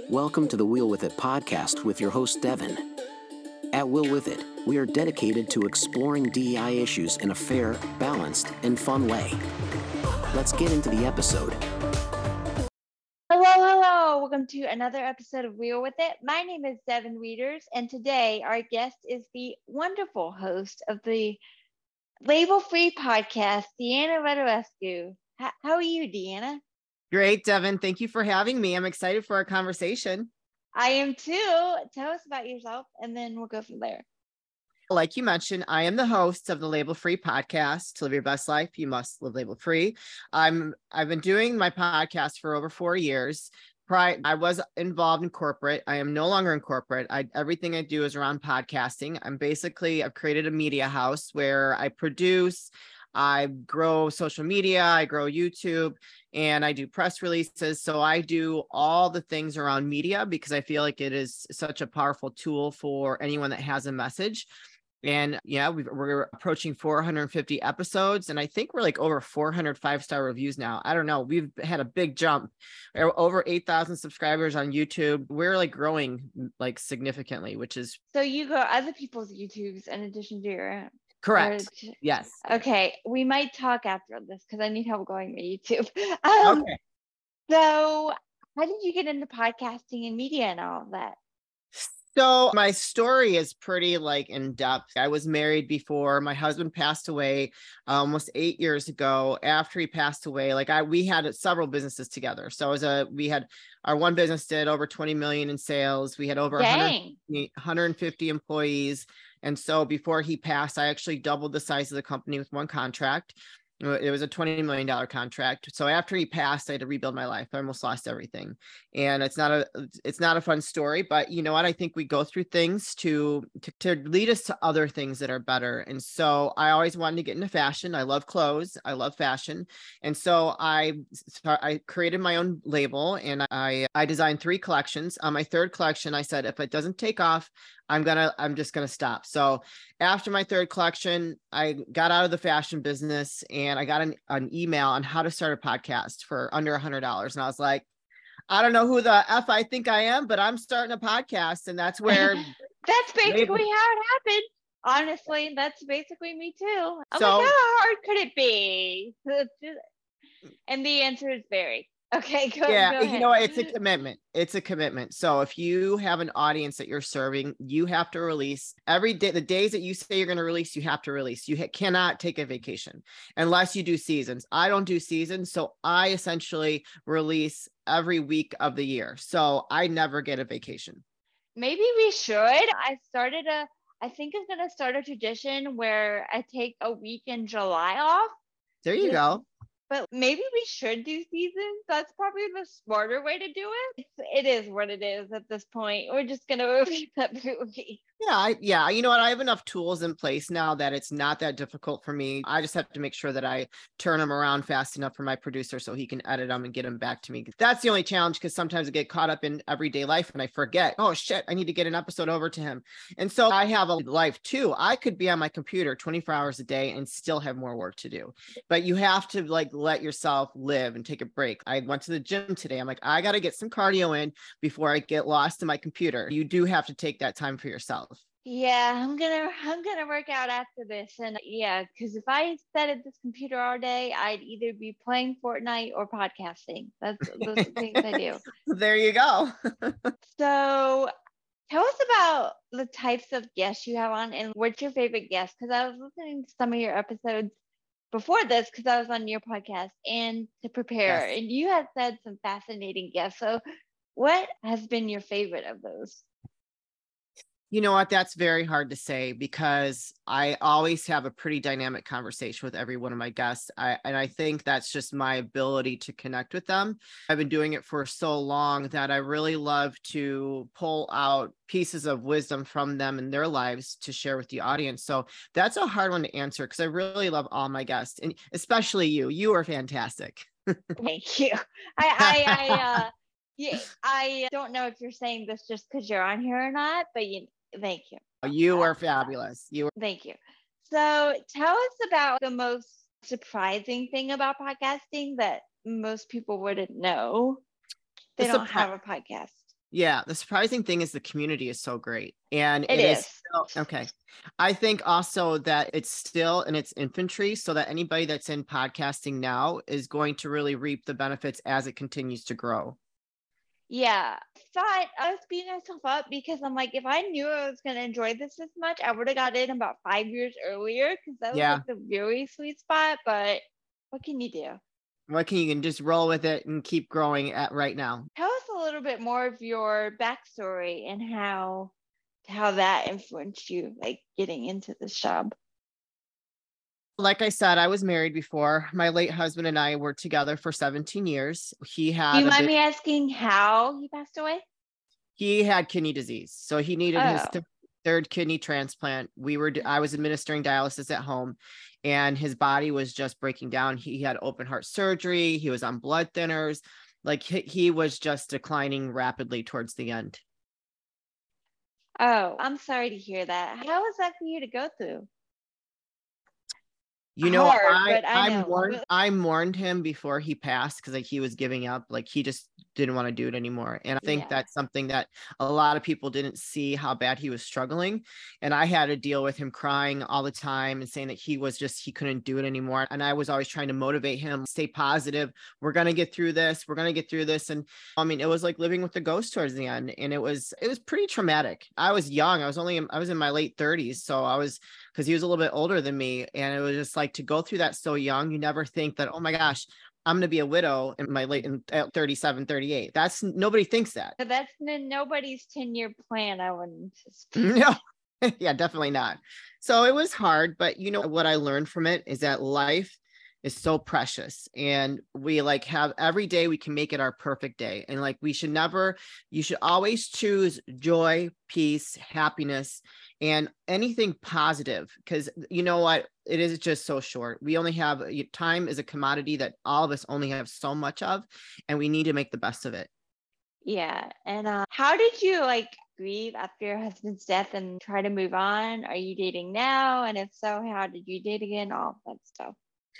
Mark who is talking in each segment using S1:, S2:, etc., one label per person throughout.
S1: Welcome to the Wheel With It podcast with your host, Devin. At Wheel With It, we are dedicated to exploring DEI issues in a fair, balanced, and fun way. Let's get into the episode.
S2: Hello. Welcome to another episode of Wheel With It. My name is Devin Reeders, and today our guest is the wonderful host of the Label Free podcast, Deanna Radulescu. How are you, Deanna?
S3: Great, Devin. Thank you for having me. I'm excited for our conversation.
S2: I am too. Tell us about yourself, and then we'll go from there.
S3: Like you mentioned, I am the host of the Label Free podcast. To live your best life, you must live label free. I've been doing my podcast for over 4 years. I was involved in corporate. I am no longer in corporate. Everything I do is around podcasting. I've created a media house where I produce, I grow social media, I grow YouTube, and I do press releases. So I do all the things around media because I feel like it is such a powerful tool for anyone that has a message. And yeah, we're approaching 450 episodes, and I think we're like over 400 five-star reviews now. I don't know. We've had a big jump. Over 8,000 subscribers on YouTube. We're like growing like significantly, which is.
S2: So you go other people's YouTubes in addition to your own.
S3: Correct. Yes.
S2: Okay. We might talk after this because I need help going to YouTube.
S3: Okay.
S2: So how did you get into podcasting and media and all of that?
S3: So my story is pretty like in depth. I was married before my husband passed away almost 8 years ago. After he passed away, we had several businesses together. So we had our one business did over 20 million in sales. We had over 150 employees. And so before he passed, I actually doubled the size of the company with one contract. It was a $20 million contract. So after he passed, I had to rebuild my life. I almost lost everything. And it's not a fun story, but you know what? I think we go through things to lead us to other things that are better. And so I always wanted to get into fashion. I love clothes. I love fashion. And so I created my own label, and I designed 3 collections. On my 3rd collection, I said, if it doesn't take off, I'm just going to stop. So after my 3rd collection, I got out of the fashion business, and I got an email on how to start a podcast for under $100. And I was like, I don't know who the F I think I am, but I'm starting a podcast. And that's where
S2: that's basically how it happened. Honestly, that's basically me too. I'm like, how hard could it be? And the answer is very. Okay, go ahead.
S3: You know, it's a commitment. It's a commitment. So if you have an audience that you're serving, you have to release every day. The days that you say you're going to release, you have to release. You cannot take a vacation unless you do seasons. I don't do seasons. So I essentially release every week of the year. So I never get a vacation.
S2: Maybe we should. I think I'm going to start a tradition where I take a week in July off.
S3: There you go.
S2: But maybe we should do seasons. That's probably the smarter way to do it. It is what it is at this point. We're just going to release every week.
S3: Yeah. You know what? I have enough tools in place now that it's not that difficult for me. I just have to make sure that I turn them around fast enough for my producer so he can edit them and get them back to me. That's the only challenge, because sometimes I get caught up in everyday life and I forget, oh shit, I need to get an episode over to him. And so I have a life too. I could be on my computer 24 hours a day and still have more work to do. But you have to let yourself live and take a break. I went to the gym today. I'm like, I got to get some cardio in before I get lost in my computer. You do have to take that time for yourself.
S2: Yeah, I'm gonna work out after this. And yeah, because if I sat at this computer all day, I'd either be playing Fortnite or podcasting. Those are the things I do.
S3: There you go.
S2: So tell us about the types of guests you have on and what's your favorite guest? Because I was listening to some of your episodes before this because I was on your podcast and to prepare. Yes. And you had said some fascinating guests. So what has been your favorite of those?
S3: You know what? That's very hard to say because I always have a pretty dynamic conversation with every one of my guests. And I think that's just my ability to connect with them. I've been doing it for so long that I really love to pull out pieces of wisdom from them in their lives to share with the audience. So that's a hard one to answer because I really love all my guests, and especially you. You are fantastic.
S2: Thank you. I don't know if you're saying this just because you're on here or not, but thank you.
S3: You are fabulous.
S2: Thank you. So tell us about the most surprising thing about podcasting that most people wouldn't know. They don't have a podcast.
S3: Yeah, the surprising thing is the community is so great. And
S2: It
S3: it is
S2: is.
S3: still, okay. I think also that it's still in its infancy, so that anybody that's in podcasting now is going to really reap the benefits as it continues to grow.
S2: Yeah. Thought I was beating myself up because I'm like, if I knew I was going to enjoy this as much, I would have got in about 5 years earlier because that was
S3: Yeah.
S2: like the very sweet spot. But what can you do?
S3: What can you can just roll with it and keep growing at right now?
S2: Tell us a little bit more of your backstory and how that influenced you, like getting into this job.
S3: Like I said, I was married before. My late husband and I were together for 17 years. He
S2: Do
S3: had
S2: you
S3: a
S2: mind
S3: bit,
S2: me asking how he passed away?
S3: he had kidney disease. So he needed his
S2: Oh,
S3: third kidney transplant. I was administering dialysis at home, and his body was just breaking down. He had open heart surgery. He was on blood thinners. Like he was just declining rapidly towards the end.
S2: oh, I'm sorry to hear that. How was that for you to go through?
S3: You know,
S2: Hard, but I know.
S3: I mourned him before he passed because like he was giving up, like he just didn't want to do it anymore. And I think
S2: Yeah.
S3: that's something that a lot of people didn't see how bad he was struggling. And I had to deal with him crying all the time and saying that he couldn't do it anymore. And I was always trying to motivate him, stay positive. We're gonna get through this. We're gonna get through this. And I mean, it was like living with the ghost towards the end. And it was pretty traumatic. I was young. I was in my late 30s. So because he was a little bit older than me. And it was just like to go through that so young, you never think that, oh my gosh, I'm going to be a widow at 37, 38. Nobody thinks that.
S2: But that's nobody's 10-year plan, I wouldn't anticipate.
S3: No, yeah, definitely not. So it was hard, but you know what I learned from it is that life is so precious, and we like have every day we can make it our perfect day. And like you should always choose joy, peace, happiness, and anything positive, because you know what, it is just so short. We only have time is a commodity that all of us only have so much of, and we need to make the best of it.
S2: Yeah. And how did you like grieve after your husband's death and try to move on? Are you dating now? And if so, how did you date again? All that stuff.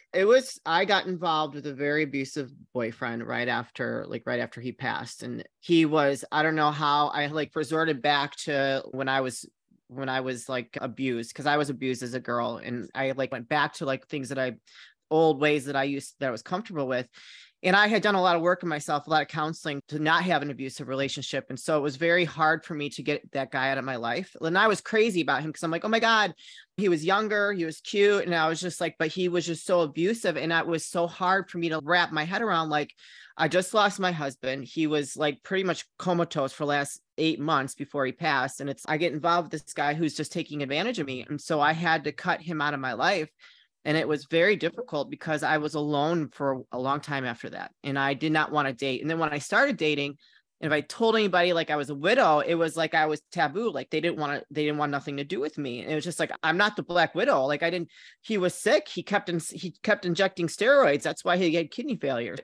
S3: I got involved with a very abusive boyfriend right after he passed. And I don't know how I like resorted back to when I was like abused, because I was abused as a girl, and I like went back to like things old ways that I was comfortable with. And I had done a lot of work on myself, a lot of counseling to not have an abusive relationship. And so it was very hard for me to get that guy out of my life. And I was crazy about him because I'm like, oh my God, he was younger, he was cute. And I was just like, but he was just so abusive. And it was so hard for me to wrap my head around. Like, I just lost my husband. He was like pretty much comatose for the last 8 months before he passed. And I get involved with this guy who's just taking advantage of me. And so I had to cut him out of my life. And it was very difficult because I was alone for a long time after that. And I did not want to date. And then when I started dating, and if I told anybody like I was a widow, it was like I was taboo. Like they didn't want nothing to do with me. And it was just like, I'm not the Black Widow. Like he was sick. He kept injecting steroids. That's why he had kidney failure.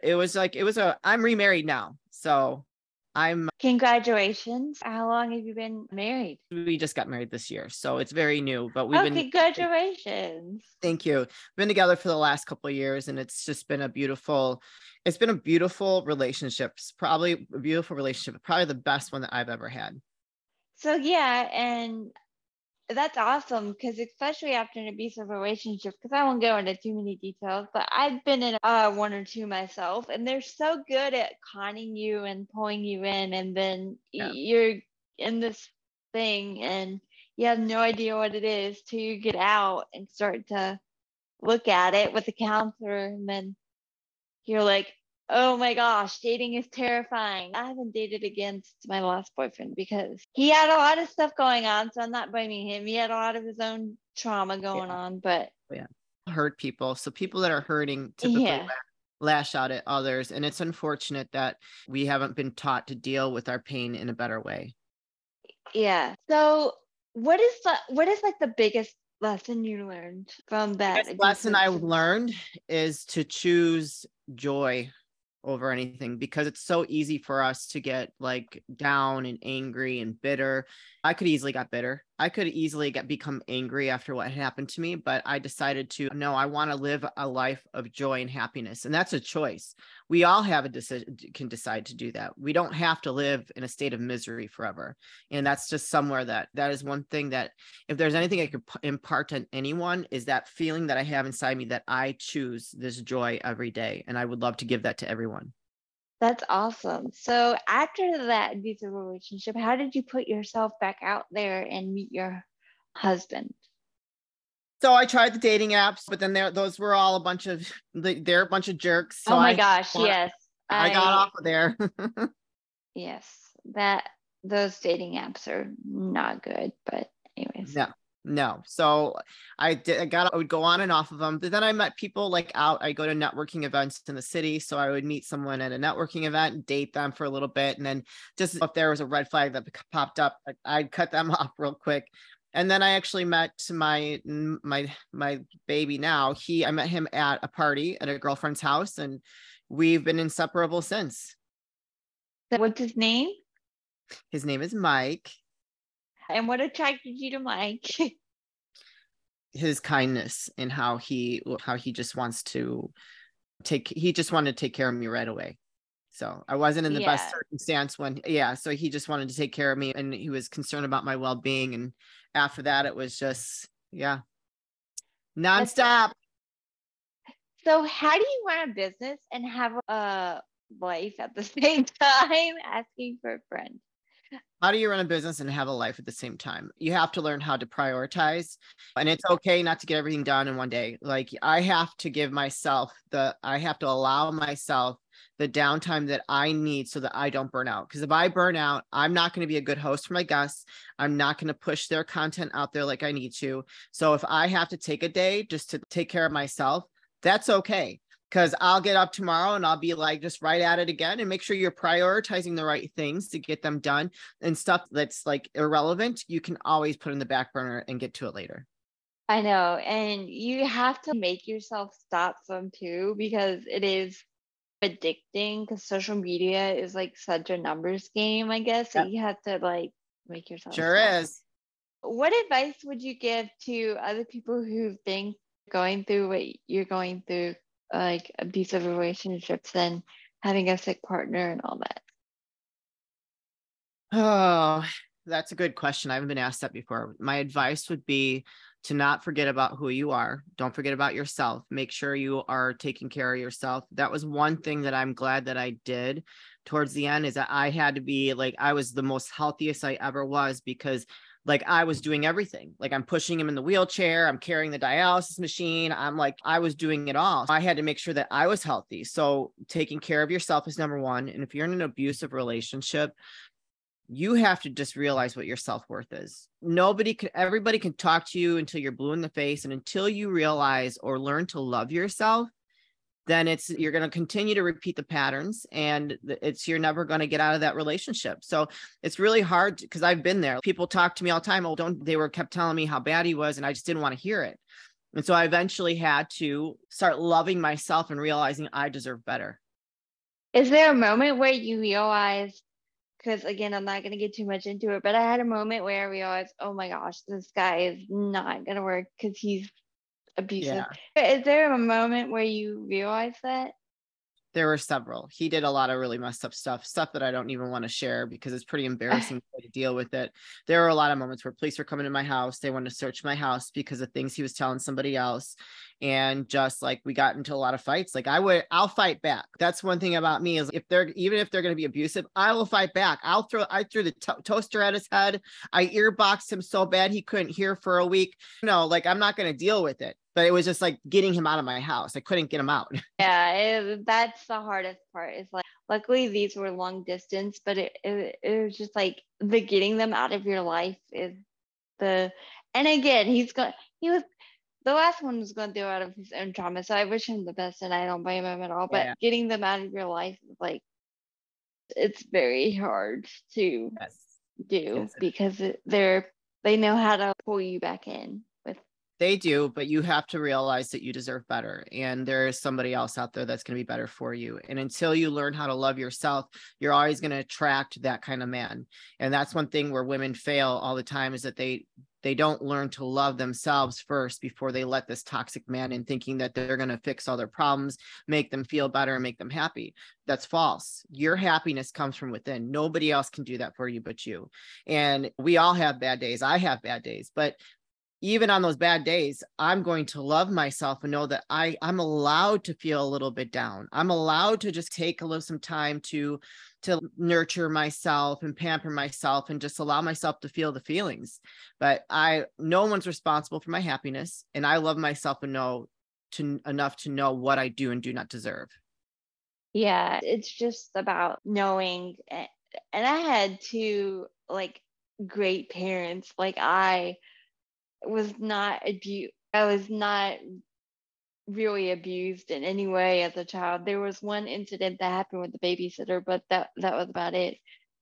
S3: I'm remarried now. So
S2: Congratulations. How long have you been married?
S3: we just got married this year. So it's very new, but
S2: Congratulations.
S3: Thank you. Been together for the last couple of years, and it's just been a beautiful relationship. It's probably a beautiful relationship, probably the best one that I've ever had.
S2: So yeah, and that's awesome because especially after an abusive relationship, because I won't go into too many details, but I've been in one or two myself, and they're so good at conning you and pulling you in, and then you're in this thing and you have no idea what it is till you get out and start to look at it with a counselor, and then you're like, oh my gosh, dating is terrifying. I haven't dated again since my last boyfriend because he had a lot of stuff going on. So I'm not blaming him. He had a lot of his own trauma going on, but
S3: hurt people. So people that are hurting typically lash out at others. And it's unfortunate that we haven't been taught to deal with our pain in a better way.
S2: Yeah. So what is like the biggest lesson you learned from that?
S3: The biggest lesson I learned is to choose joy over anything, because it's so easy for us to get like down and angry and bitter. I could easily got bitter. I could easily become angry after what happened to me, but I decided to, no, I want to live a life of joy and happiness. And that's a choice. We all have a decision, can decide to do that. We don't have to live in a state of misery forever. And that's just somewhere that is one thing that, if there's anything I could impart on anyone, is that feeling that I have inside me that I choose this joy every day. And I would love to give that to everyone.
S2: That's awesome. So after that abusive relationship, how did you put yourself back out there and meet your husband?
S3: So I tried the dating apps, but then those were all they're a bunch of jerks. So
S2: oh my gosh, yes.
S3: I got off of there.
S2: Yes, those dating apps are not good, but anyways.
S3: No. So I would go on and off of them. But then I met people like out. I go to networking events in the city. So I would meet someone at a networking event and date them for a little bit. And then just if there was a red flag that popped up, I'd cut them off real quick. And then I actually met my baby now. I met him at a party at a girlfriend's house, and we've been inseparable since.
S2: What's his name?
S3: His name is Mike.
S2: And what attracted you to Mike?
S3: His kindness and how he just wants to he just wanted to take care of me right away. So I wasn't in the best circumstance so he just wanted to take care of me, and he was concerned about my well-being. And after that, it was just, nonstop.
S2: So how do you run a business and have a life at the same time? Asking for a friend.
S3: How do you run a business and have a life at the same time? You have to learn how to prioritize, and it's okay not to get everything done in one day. Like I have to allow myself the downtime that I need so that I don't burn out. Because if I burn out, I'm not going to be a good host for my guests. I'm not going to push their content out there like I need to. So if I have to take a day just to take care of myself, that's okay. Because I'll get up tomorrow and I'll be like, just right at it again, and make sure you're prioritizing the right things to get them done. And stuff that's like irrelevant, you can always put in the back burner and get to it later.
S2: I know. And you have to make yourself stop some too, because it is addicting, because social media is like such a numbers game, I guess. So you have to like make yourself
S3: sure
S2: stop.
S3: Is.
S2: What advice would you give to other people who think going through what you're going through, like abusive relationships and having a sick partner and all that?
S3: Oh, that's a good question. I haven't been asked that before. My advice would be to not forget about who you are. Don't forget about yourself. Make sure you are taking care of yourself. That was one thing that I'm glad that I did towards the end, is that I had to be like, I was the most healthiest I ever was, because like I was doing everything. Like I'm pushing him in the wheelchair, I'm carrying the dialysis machine. I was doing it all. I had to make sure that I was healthy. So taking care of yourself is number one. And if you're in an abusive relationship, you have to just realize what your self-worth is. Everybody can talk to you until you're blue in the face. And until you realize or learn to love yourself, then you're going to continue to repeat the patterns, and you're never going to get out of that relationship. So it's really hard, because I've been there. People talk to me all the time. Kept telling me how bad he was, and I just didn't want to hear it. And so I eventually had to start loving myself and realizing I deserve better.
S2: Is there a moment where you realized, because again, I'm not going to get too much into it, but I had a moment where I realized, oh my gosh, this guy is not going to work because he's abusive. Yeah. Is there a moment where you realize that?
S3: There were several. He did a lot of really messed up stuff that I don't even want to share because it's pretty embarrassing to deal with it. There were a lot of moments where police were coming to my house. They wanted to search my house because of things he was telling somebody else. And just like, we got into a lot of fights. Like I'll fight back. That's one thing about me, is even if they're going to be abusive, I will fight back. I threw the toaster at his head. I earboxed him so bad he couldn't hear for a week. Like I'm not going to deal with it. But it was just like getting him out of my house. I couldn't get him out.
S2: Yeah, that's the hardest part. It's like, luckily these were long distance, but it was just like the getting them out of your life is and again, the last one was going through out of his own trauma. So I wish him the best and I don't blame him at all. But getting them out of your life is like, it's very hard to do because they know how to pull you back in.
S3: They do, but you have to realize that you deserve better. And there is somebody else out there that's going to be better for you. And until you learn how to love yourself, you're always going to attract that kind of man. And that's one thing where women fail all the time, is that they don't learn to love themselves first before they let this toxic man in, thinking that they're going to fix all their problems, make them feel better, and make them happy. That's false. Your happiness comes from within. Nobody else can do that for you but you. And we all have bad days. I have bad days, but even on those bad days, I'm going to love myself and know that I'm allowed to feel a little bit down. I'm allowed to just take some time to nurture myself and pamper myself and just allow myself to feel the feelings. But no one's responsible for my happiness, and I love myself enough to know what I do and do not deserve.
S2: Yeah, it's just about knowing. And I had two great parents. I was not abused. I was not really abused in any way as a child. There was one incident that happened with the babysitter, but that was about it.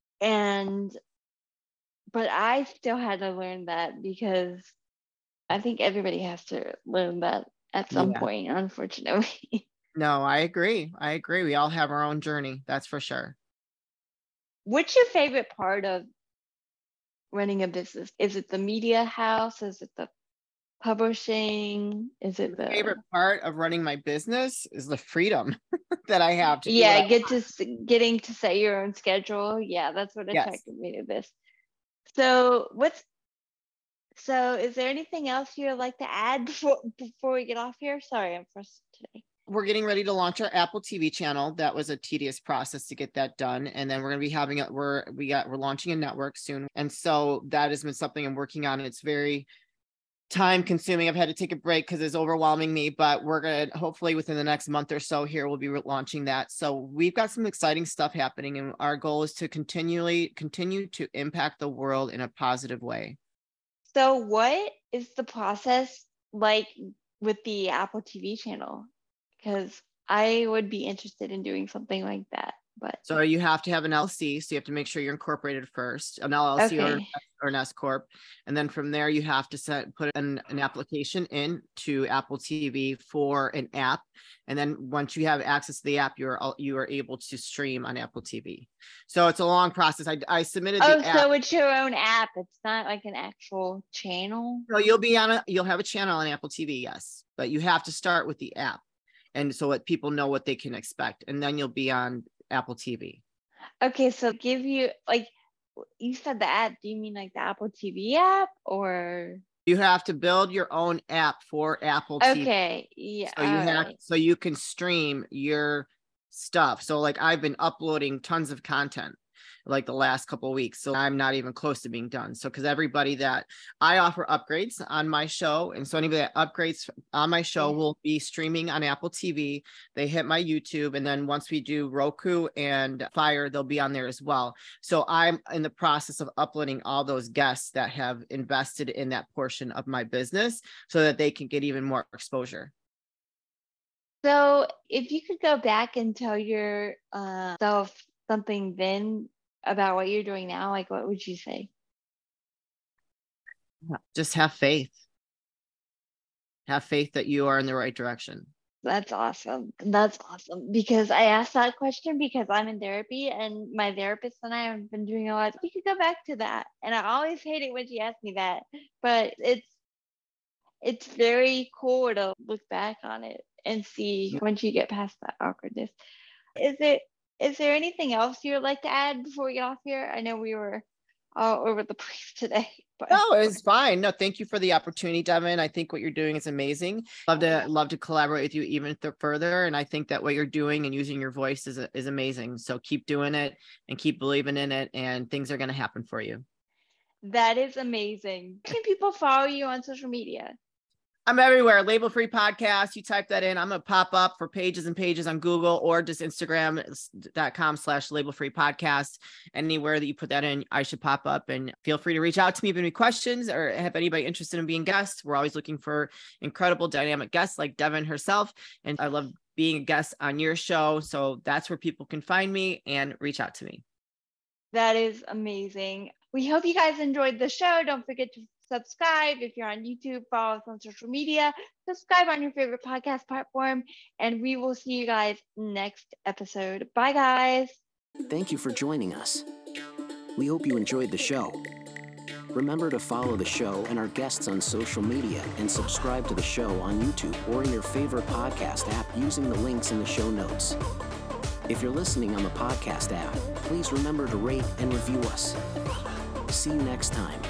S2: But I still had to learn that, because I think everybody has to learn that at some point, unfortunately.
S3: No, I agree. We all have our own journey. That's for sure.
S2: What's your favorite part of running a business? Is it the media house? Is it the publishing? Is it
S3: the favorite part of running my business is the freedom that I have to
S2: getting to set your own schedule? Yeah, that's what attracted me to this. So is there anything else you'd like to add before we get off here? Sorry, I'm frustrated today.
S3: We're getting ready to launch our Apple TV channel. That was a tedious process to get that done. And then we're going to be having we're launching a network soon. And so that has been something I'm working on. It's very time consuming. I've had to take a break because it's overwhelming me, but we're going to hopefully within the next month or so here, we'll be launching that. So we've got some exciting stuff happening, and our goal is to continue to impact the world in a positive way.
S2: So what is the process like with the Apple TV channel? Because I would be interested in doing something like that. But
S3: so you have to have an LLC, so you have to make sure you're incorporated first, an LLC or an S corp, and then from there you have to put an application in to Apple TV for an app, and then once you have access to the app, you are able to stream on Apple TV. So it's a long process. I submitted the app.
S2: So it's your own app. It's not like an actual channel.
S3: No, you'll have a channel on Apple TV, yes, but you have to start with the app, and so that people know what they can expect, and then you'll be on Apple TV.
S2: Okay, so give you you said the app. Do you mean like the Apple TV app, or
S3: you have to build your own app for Apple TV?
S2: Okay, yeah.
S3: So you can stream your stuff. So I've been uploading tons of content the last couple of weeks, so I'm not even close to being done. So because everybody that I offer upgrades on my show, and so anybody that upgrades on my show will be streaming on Apple TV. They hit my YouTube, and then once we do Roku and Fire, they'll be on there as well. So I'm in the process of uploading all those guests that have invested in that portion of my business so that they can get even more exposure.
S2: So if you could go back and tell your self something then about what you're doing now, what would you say?
S3: Just have faith. Have faith that you are in the right direction.
S2: That's awesome. Because I asked that question because I'm in therapy, and my therapist and I have been doing a lot. We could go back to that. And I always hate it when she asks me that, but it's very cool to look back on it and see once you get past that awkwardness. Is there anything else you'd like to add before we get off here? I know we were all over the place today. But
S3: no, it's fine. No, thank you for the opportunity, Devin. I think what you're doing is amazing. Love to collaborate with you even further. And I think that what you're doing and using your voice is amazing. So keep doing it and keep believing in it, and things are going to happen for you.
S2: That is amazing. Can people follow you on social media?
S3: I'm everywhere. Label Free Podcast. You type that in, I'm going to pop up for pages and pages on Google, or just Instagram.com/Label Free Podcast. Anywhere that you put that in, I should pop up, and feel free to reach out to me if you have any questions or have anybody interested in being guests. We're always looking for incredible dynamic guests like Devin herself. And I love being a guest on your show. So that's where people can find me and reach out to me.
S2: That is amazing. We hope you guys enjoyed the show. Don't forget to subscribe. If you're on YouTube, follow us on social media, subscribe on your favorite podcast platform, and we will see you guys next episode. Bye, guys.
S1: Thank you for joining us. We hope you enjoyed the show. Remember to follow the show and our guests on social media and subscribe to the show on YouTube or in your favorite podcast app using the links in the show notes. If you're listening on the podcast app, please remember to rate and review us. See you next time.